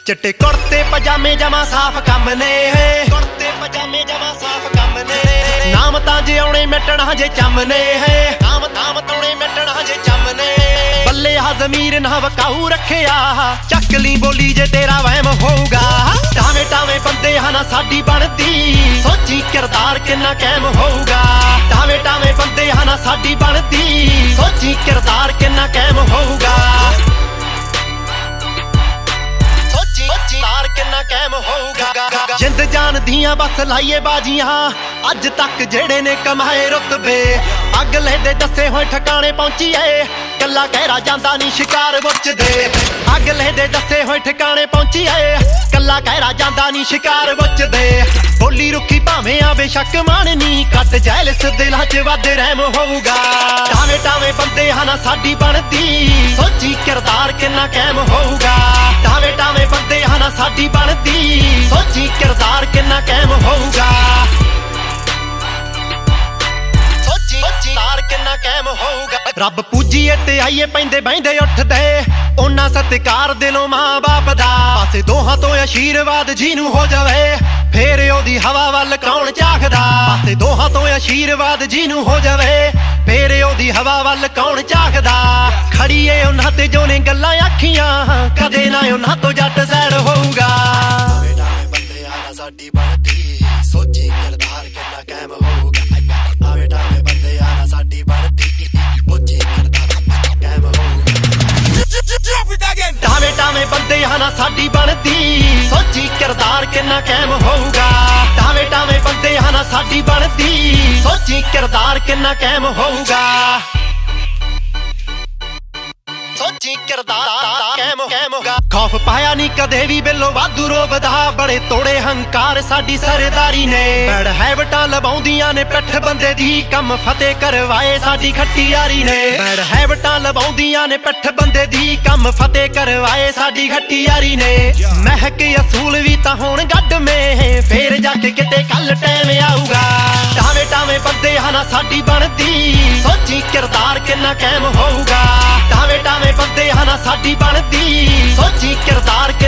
चिट्टे कुर्ते पजामे जमा साफ कम ने, कुर्ते पजामे जमा साफ कम ने। नाम तां जे आउणे मिटणा जे चमने है, नाम ताउणे मिटणा जे चमने। बल्ले हा ज़मीर ना वकाऊ रखिया, चकली बोली जे तेरा वहम होऊगा। टावे टावे बंदे हा ना साडी बनदी, सोची किरदार किन्ना कायम होऊगा। टावे टावे बंदे हा ना साडी बनदी, सोची किरदार किन्ना कायम होऊगा। किन्ना कायम होऊगा। जिंद जान दियां बस लाइए बाजियां, अज तक जेड़े ने कमाए रुतबे। अगले दे दसे होए ठिकाने पहुंचीए, कला कहरा जांदा नी शिकार बुझदे। अगले दे दसे होए ठिकाने पहुंचीए, कला कहरा जांदा नी शिकार बुझदे। बोली रुखी भावें आ बेशक माननी, कट जैलस दिलां च वध रहम होऊगा। टावे टावे बंदे हा ना साडी बनदी, सोची किरदार किन्ना कायम होऊगा। टावे टावे बंदे हा ना साडी बनदी, सोची किरदार किन्ना कायम होऊगा। सोची किरदार किन्ना कायम होऊगा। रब पूजीए ते आईए पैंदे बहिंदे उठदे, उन्ना सत्कार दिलों मां बाप दा। पासे दोहां तो आशीर्वाद जीनू हो जावे, फेर ओदी हवा वल कौन झाकदा। पासे दोहां तो आशीर्वाद जीनू हो जावे, फेर ओदी हवा वल कौन झाकदा। खड़ीए उन्हां ते जो ने गल्लां आखियां, कदे ना उन्हां तो जट सैड होऊगा। बंदे आना साडी बनदी, सोची किरदार किन्ना कायम होऊगा। आवे टावे बंदे आना साडी बनदी, सोची किरदार कायम होऊगा। टावे टावे बंदे आना साडी बनदी, सोची किरदार किन्ना कायम होऊगा। टावे टावे बंदे आना साडी बनदी, सोची किरदार किन्ना कायम होऊगा। सोची किरदार कायम होगा। खौफ पाया नी कदे भी बिलो वाधू रोबदा, बड़े तोड़े हंकार साडी सरदारी ने। बैड हैबटां लवाउंदियां ने पिठ बंदे दी, कम फतेह करवाए साडी खट्टी यारी ने। बैड हैबटां लवाउंदियां ने पिठ बंदे दी, कम फतेह करवाए साडी खट्टी यारी ने। महक असूल भी तां होण गड्ड में, फेर जाके किते कल टाइम आऊगा। टावे टावे बंदे हा ना साडी बनदी, सोची किरदार किन्ना कायम होऊगा। टावे टावे बंदे हा ना साडी बनदी, सोची किरदार